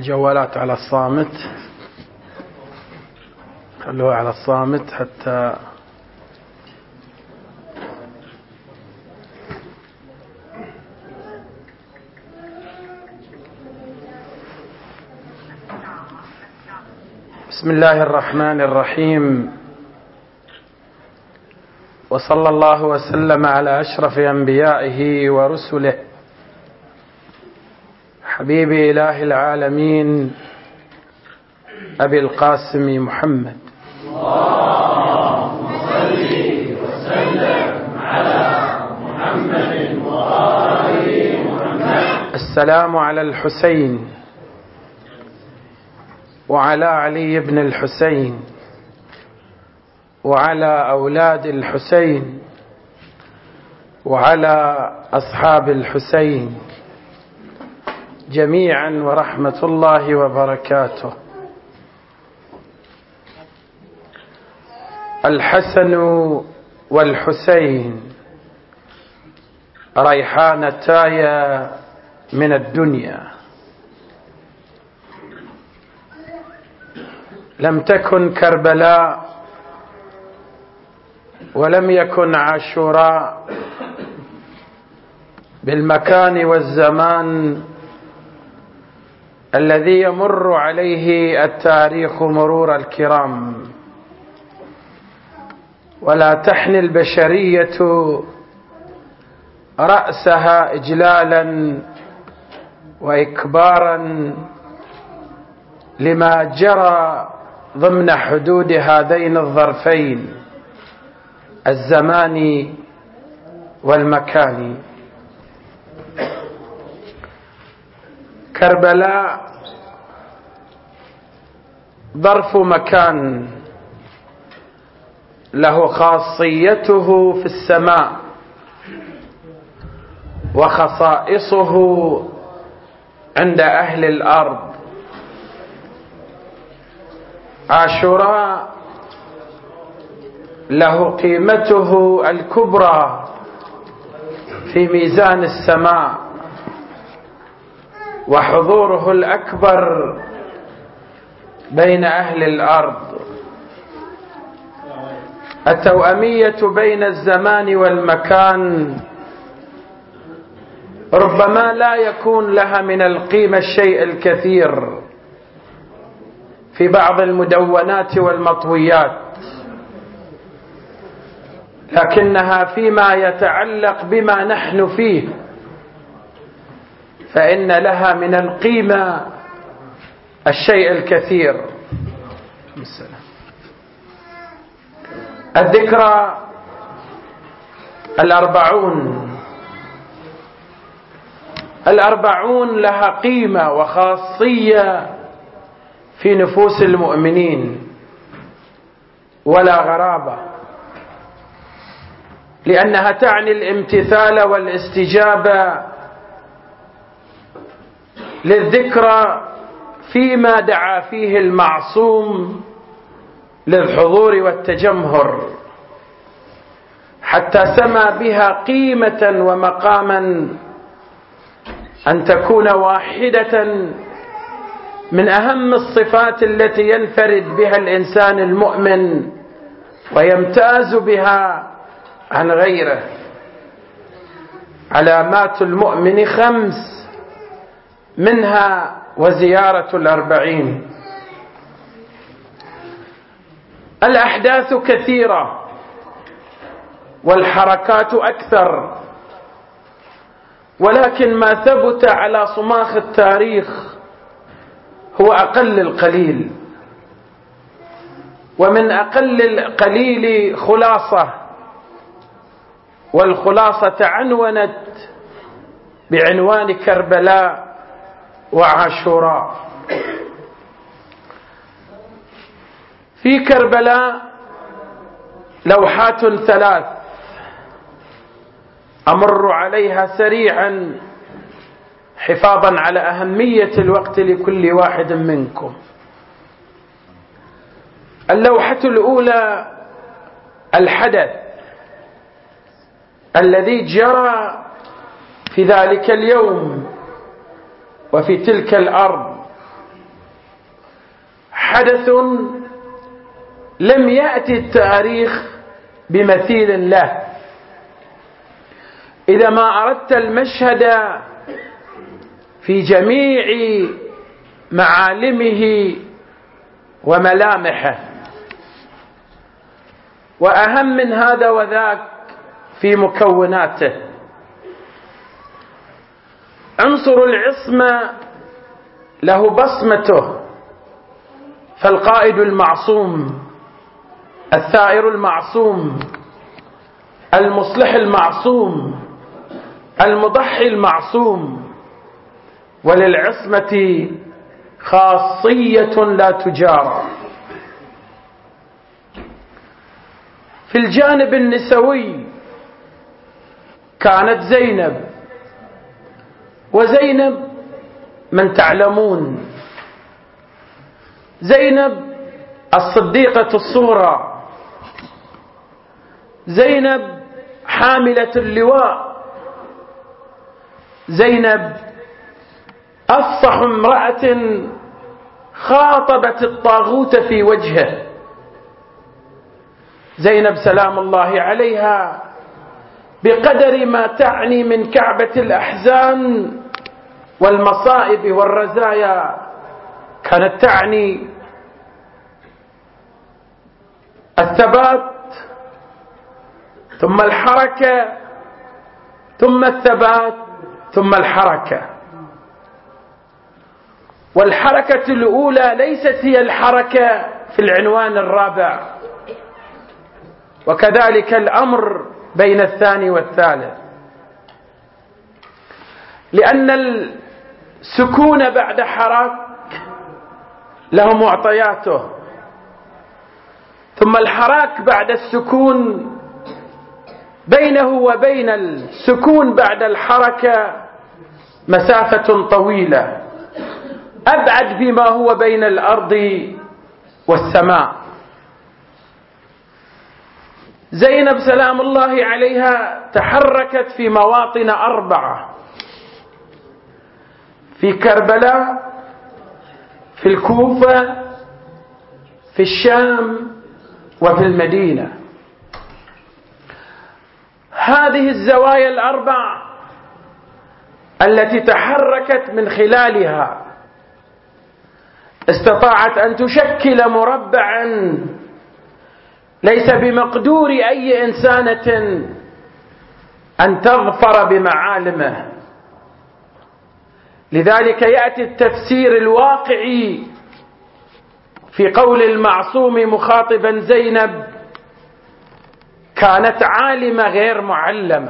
الجوالات على الصامت، خلوها على الصامت حتى بسم الله الرحمن الرحيم، وصلى الله وسلم على أشرف أنبيائه ورسله حبيب إله العالمين أبي القاسم محمد. اللهم صل وسلم على محمد وآل محمد. السلام على الحسين وعلى علي بن الحسين وعلى أولاد الحسين وعلى أصحاب الحسين جميعا ورحمة الله وبركاته. الحسن والحسين ريحانتاي من الدنيا، لم تكن كربلاء ولم يكن عاشوراء بالمكان والزمان الذي يمر عليه التاريخ مرور الكرام، ولا تحني البشرية رأسها إجلالا وإكبارا لما جرى ضمن حدود هذين الظرفين الزماني والمكاني. كربلاء ظرف مكان له خاصيته في السماء وخصائصه عند أهل الأرض. عاشوراء له قيمته الكبرى في ميزان السماء وحضوره الأكبر بين أهل الأرض. التوأمية بين الزمان والمكان ربما لا يكون لها من القيمة الشيء الكثير في بعض المدونات والمطويات، لكنها فيما يتعلق بما نحن فيه فإن لها من القيمة الشيء الكثير. الذكرى 40 لها قيمة وخاصية في نفوس المؤمنين ولا غرابة، لأنها تعني الامتثال والاستجابة للذكرى فيما دعا فيه المعصوم للحضور والتجمهر، حتى سمى بها قيمة ومقاما أن تكون واحدة من أهم الصفات التي ينفرد بها الإنسان المؤمن ويمتاز بها عن غيره. علامات المؤمن 5 منها وزيارة 40. الأحداث كثيرة والحركات أكثر، ولكن ما ثبت على صماخ التاريخ هو أقل القليل، ومن أقل القليل خلاصة، والخلاصة عنونت بعنوان كربلاء وعاشوراء. في كربلاء لوحات 3 أمر عليها سريعا حفاظا على أهمية الوقت لكل واحد منكم. اللوحة الأولى الحدث الذي جرى في ذلك اليوم وفي تلك الأرض حدث لم يأتي التاريخ بمثيل له. إذا ما أردت المشهد في جميع معالمه وملامحه، وأهم من هذا وذاك في مكوناته. عنصر العصمة له بصمته، فالقائد المعصوم، الثائر المعصوم، المصلح المعصوم، المضحي المعصوم، وللعصمة خاصية لا تجارى. في الجانب النسوي كانت زينب، وزينب من تعلمون، زينب الصديقة الصغرى، زينب حاملة اللواء، زينب أفصح امرأة خاطبت الطاغوت في وجهه. زينب سلام الله عليها بقدر ما تعني من كعبة الأحزان والمصائب والرزايا كانت تعني الثبات ثم الحركة ثم الثبات ثم الحركة. والحركة الأولى ليست هي الحركة في العنوان الرابع، وكذلك الأمر بين الثاني والثالث، لأن السكون بعد حراك له معطياته، ثم الحراك بعد السكون بينه وبين السكون بعد الحركة مسافة طويلة، أبعد فيما هو بين الأرض والسماء. زينب سلام الله عليها تحركت في مواطن 4: في كربلاء، في الكوفة، في الشام، وفي المدينة. هذه الزوايا 4 التي تحركت من خلالها استطاعت أن تشكل مربعا ليس بمقدور أي إنسانة أن تظفر بمعالمه. لذلك يأتي التفسير الواقعي في قول المعصوم مخاطبا زينب: كانت عالمة غير معلمة.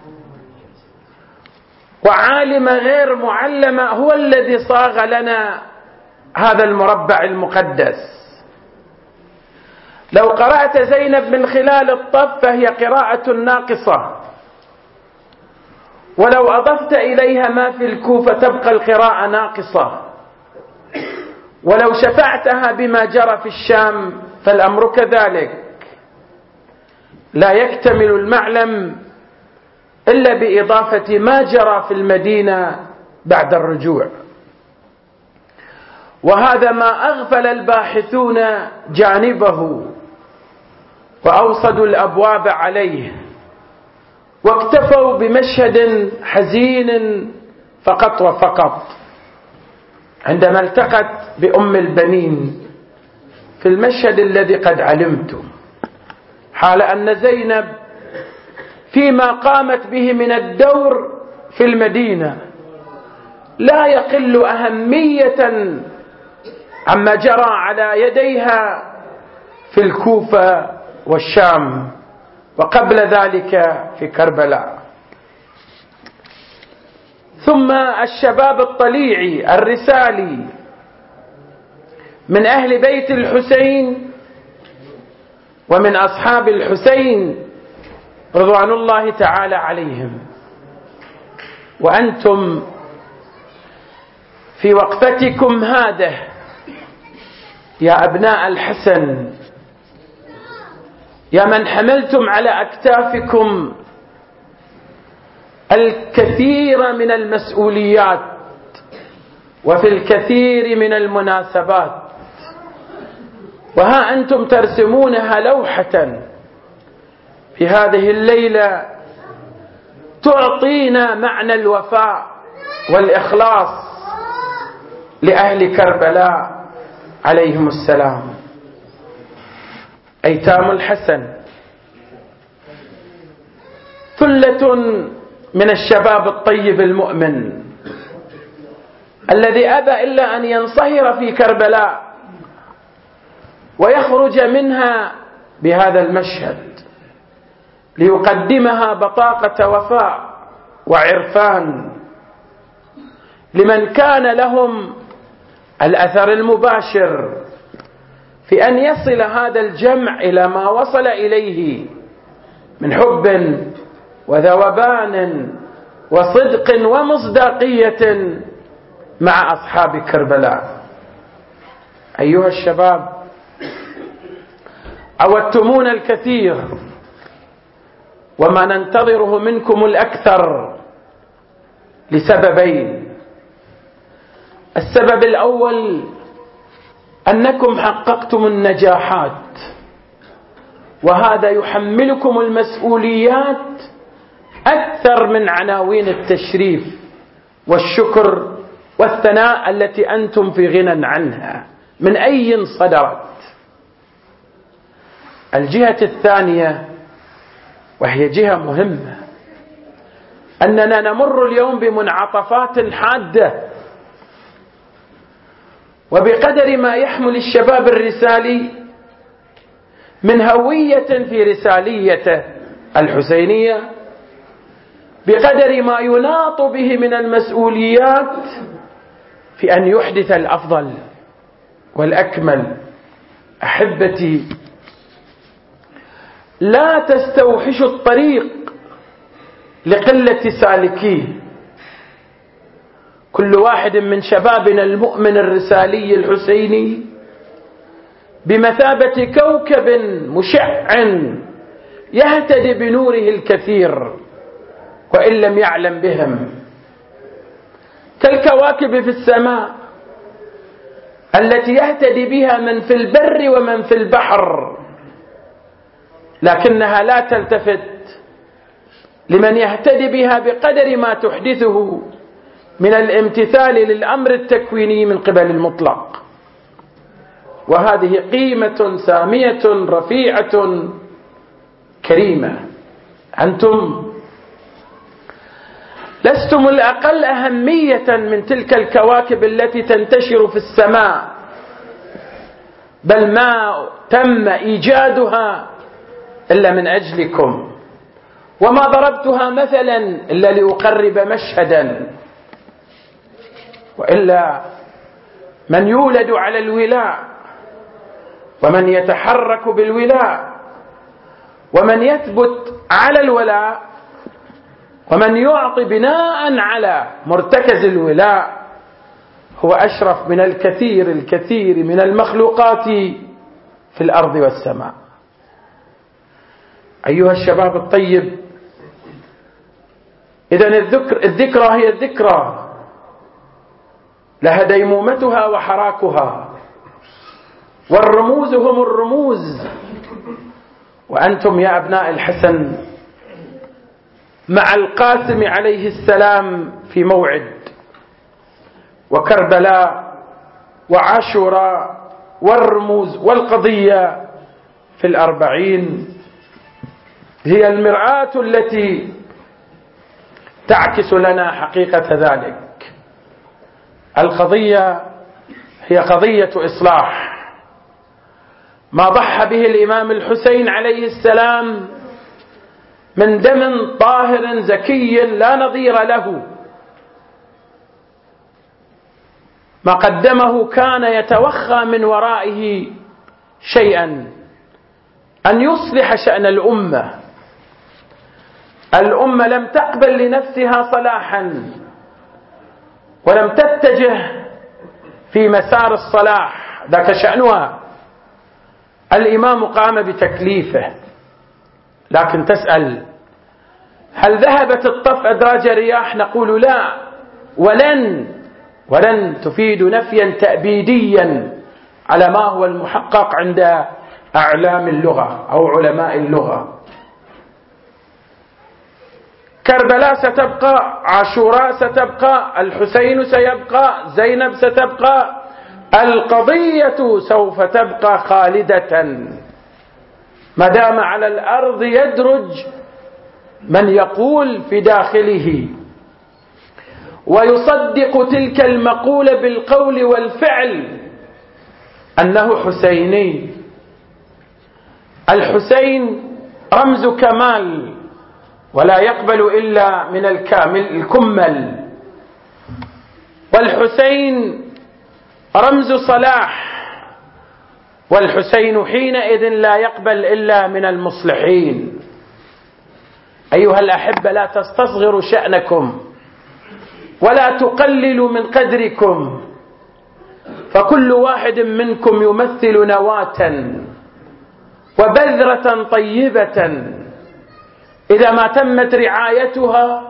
وعالمة غير معلمة هو الذي صاغ لنا هذا المربع المقدس. لو قرأت زينب من خلال الطف فهي قراءة ناقصة، ولو أضفت إليها ما في الكوفة تبقى القراءة ناقصة، ولو شفعتها بما جرى في الشام فالأمر كذلك. لا يكتمل المعلم إلا بإضافة ما جرى في المدينة بعد الرجوع. وهذا ما أغفل الباحثون جانبه وأوصدوا الأبواب عليه، واكتفوا بمشهد حزين فقط وفقط عندما التقت بأم البنين في المشهد الذي قد علمتم، حال أن زينب فيما قامت به من الدور في المدينة لا يقل أهمية عما جرى على يديها في الكوفة والشام، وقبل ذلك في كربلاء. ثم الشباب الطليعي الرسالي من أهل بيت الحسين ومن أصحاب الحسين رضوان الله تعالى عليهم، وأنتم في وقفتكم هذه يا أبناء الحسن، يا من حملتم على أكتافكم الكثير من المسؤوليات وفي الكثير من المناسبات، وها أنتم ترسمونها لوحة في هذه الليلة تعطينا معنى الوفاء والإخلاص لأهل كربلاء عليهم السلام. أيتام الحسن ثلة من الشباب الطيب المؤمن الذي أبى إلا أن ينصهر في كربلاء ويخرج منها بهذا المشهد ليقدمها بطاقة وفاء وعرفان لمن كان لهم الأثر المباشر في أن يصل هذا الجمع إلى ما وصل إليه من حب وذوبان وصدق ومصداقية مع أصحاب كربلاء. أيها الشباب، عودتمونا الكثير وما ننتظره منكم الأكثر لسببين. السبب الأول أنكم حققتم النجاحات، وهذا يحملكم المسؤوليات أكثر من عناوين التشريف والشكر والثناء التي أنتم في غنى عنها من أي صدرت. الجهة الثانية وهي جهة مهمة أننا نمر اليوم بمنعطفات حادة، وبقدر ما يحمل الشباب الرسالي من هوية في رساليته الحسينية، بقدر ما يناط به من المسؤوليات في أن يحدث الأفضل والأكمل. أحبتي، لا تستوحشوا الطريق لقلة سالكيه. كل واحد من شبابنا المؤمن الرسالي الحسيني بمثابة كوكب مشع يهتدي بنوره الكثير وإن لم يعلم بهم، كالكواكب في السماء التي يهتدي بها من في البر ومن في البحر، لكنها لا تلتفت لمن يهتدي بها بقدر ما تحدثه من الامتثال للأمر التكويني من قبل المطلق. وهذه قيمة سامية رفيعة كريمة. أنتم لستم الأقل أهمية من تلك الكواكب التي تنتشر في السماء، بل ما تم إيجادها إلا من أجلكم، وما ضربتها مثلا إلا لأقرب مشهدا. وإلا من يولد على الولاء ومن يتحرك بالولاء ومن يثبت على الولاء ومن يعطي بناء على مرتكز الولاء هو أشرف من الكثير الكثير من المخلوقات في الأرض والسماء. أيها الشباب الطيب، إذن الذكرى هي الذكرى، لها ديمومتها وحراكها، والرموز هم الرموز. وأنتم يا أبناء الحسن مع القاسم عليه السلام في موعد، وكربلاء وعاشوراء والرموز والقضية في 40 هي المرآة التي تعكس لنا حقيقة ذلك. القضية هي قضية إصلاح. ما ضحى به الإمام الحسين عليه السلام من دم طاهر زكي لا نظير له، ما قدمه كان يتوخى من ورائه شيئا، أن يصلح شأن الأمة. الأمة لم تقبل لنفسها صلاحا ولم تتجه في مسار الصلاح، ذاك شأنها. الإمام قام بتكليفه، لكن تسأل هل ذهبت الطف أدراج رياح؟ نقول لا، ولن تفيد نفيا تأبيديا على ما هو المحقق عند أعلام اللغة أو علماء اللغة. كربلاء ستبقى، عاشوراء ستبقى، الحسين سيبقى، زينب ستبقى، القضية سوف تبقى خالدة ما دام على الأرض يدرج من يقول في داخله ويصدق تلك المقولة بالقول والفعل أنه حسيني. الحسين رمز كمال ولا يقبل إلا من الكامل الكمل، والحسين رمز صلاح، والحسين حينئذ لا يقبل إلا من المصلحين. أيها الأحبة، لا تستصغروا شأنكم ولا تقللوا من قدركم، فكل واحد منكم يمثل نواة وبذرة طيبة إذا ما تمت رعايتها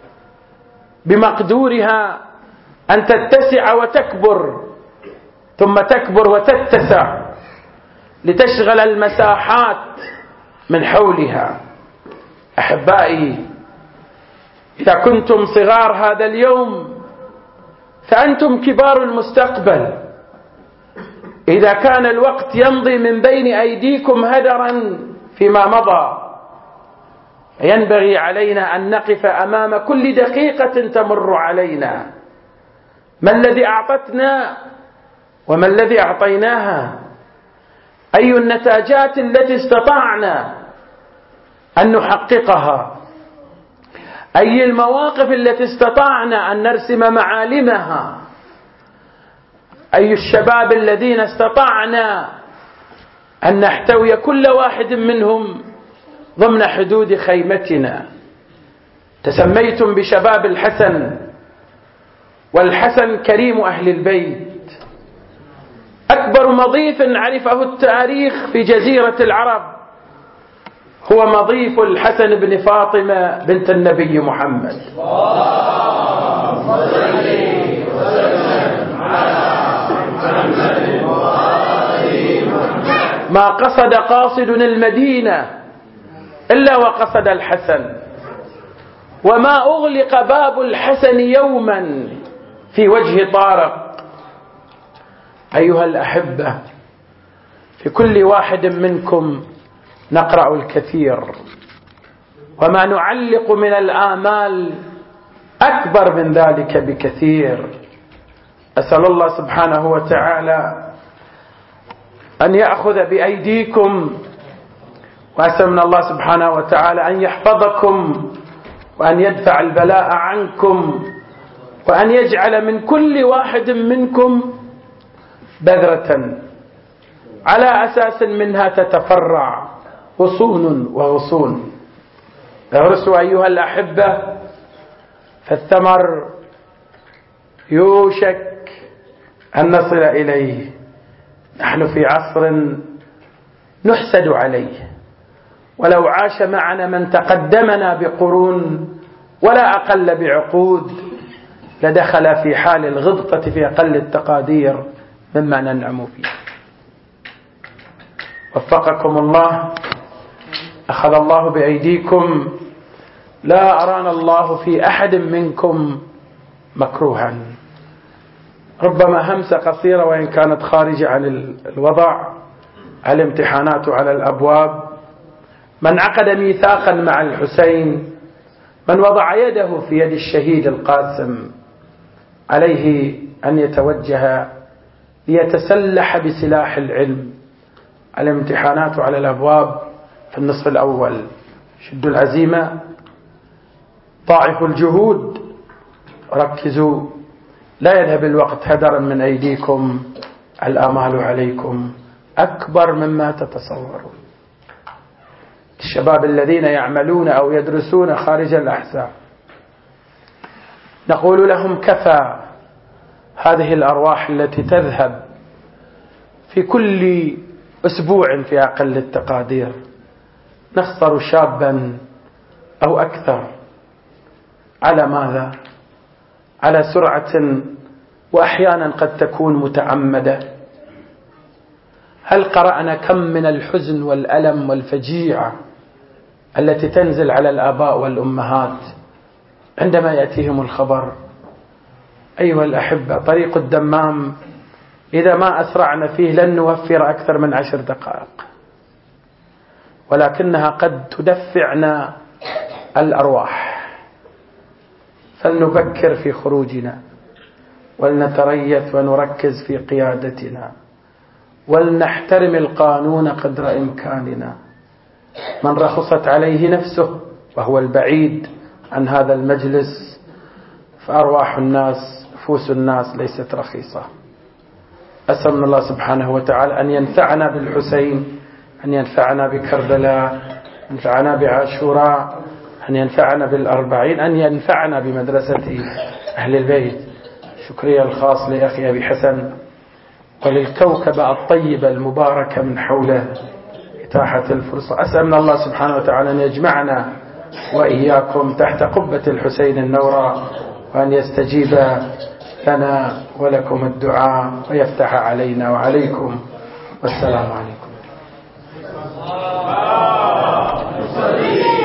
بمقدورها أن تتسع وتكبر، ثم تكبر وتتسع لتشغل المساحات من حولها. أحبائي، إذا كنتم صغار هذا اليوم فأنتم كبار المستقبل. إذا كان الوقت يمضي من بين أيديكم هدرا فيما مضى، ينبغي علينا أن نقف أمام كل دقيقة تمر علينا: ما الذي أعطتنا وما الذي أعطيناها؟ أي النتاجات التي استطعنا أن نحققها؟ أي المواقف التي استطعنا أن نرسم معالمها؟ أي الشباب الذين استطعنا أن نحتوي كل واحد منهم ضمن حدود خيمتنا؟ تسميتم بشباب الحسن، والحسن كريم أهل البيت. أكبر مضيف عرفه التاريخ في جزيرة العرب هو مضيف الحسن بن فاطمة بنت النبي محمد. ما قصد قاصد المدينة إلا وقصد الحسن، وما أغلق باب الحسن يوما في وجه طارق. أيها الأحبة، في كل واحد منكم نقرأ الكثير، وما نعلق من الآمال أكبر من ذلك بكثير. أسأل الله سبحانه وتعالى أن يأخذ بأيديكم، وأسأل من الله سبحانه وتعالى أن يحفظكم وأن يدفع البلاء عنكم، وأن يجعل من كل واحد منكم بذرة على أساس منها تتفرع غصون وغصون. اغرسوا أيها الأحبة، فالثمر يوشك أن نصل إليه. نحن في عصر نحسد عليه، ولو عاش معنا من تقدمنا بقرون ولا أقل بعقود لدخل في حال الغبطة في أقل التقادير مما ننعم فيه. وفقكم الله، أخذ الله بأيديكم، لا أرانا الله في أحد منكم مكروها. ربما همسة قصيرة وإن كانت خارجة عن الوضع: الامتحانات على الأبواب. من عقد ميثاقا مع الحسين، من وضع يده في يد الشهيد القاسم، عليه أن يتوجه ليتسلح بسلاح العلم. الامتحانات على الأبواب في النصف الأول. شدوا العزيمة، ضاعفوا الجهود، ركزوا، لا يذهب الوقت هدرا من أيديكم. الآمال عليكم أكبر مما تتصورون. الشباب الذين يعملون أو يدرسون خارج الأحزاب نقول لهم: كفى. هذه الأرواح التي تذهب في كل أسبوع في أقل التقادير، نخسر شابا أو أكثر. على ماذا؟ على سرعة وأحيانا قد تكون متعمدة هل قرأنا كم من الحزن والألم والفجيعة التي تنزل على الآباء والأمهات عندما يأتيهم الخبر؟ أيها الأحبة، طريق الدمام إذا ما أسرعنا فيه لن نوفر أكثر من 10 دقائق، ولكنها قد تدفعنا الأرواح. فلنبكر في خروجنا، ولنتريث ونركز في قيادتنا، ولنحترم القانون قدر إمكاننا. من رخصت عليه نفسه وهو البعيد عن هذا المجلس فأرواح الناس، نفوس الناس ليست رخيصة. أسأل من الله سبحانه وتعالى أن ينفعنا بالحسين، أن ينفعنا بكربلاء، أن ينفعنا بعاشوراء، أن ينفعنا بالأربعين، أن ينفعنا بمدرسة أهل البيت. شكري الخاص لأخي أبي حسن وللكوكبة الطيبة المباركة من حوله إتاحة الفرصة. أسأل من الله سبحانه وتعالى أن يجمعنا وإياكم تحت قبة الحسين النورى، وأن يستجيب لنا ولكم الدعاء ويفتح علينا وعليكم، والسلام عليكم.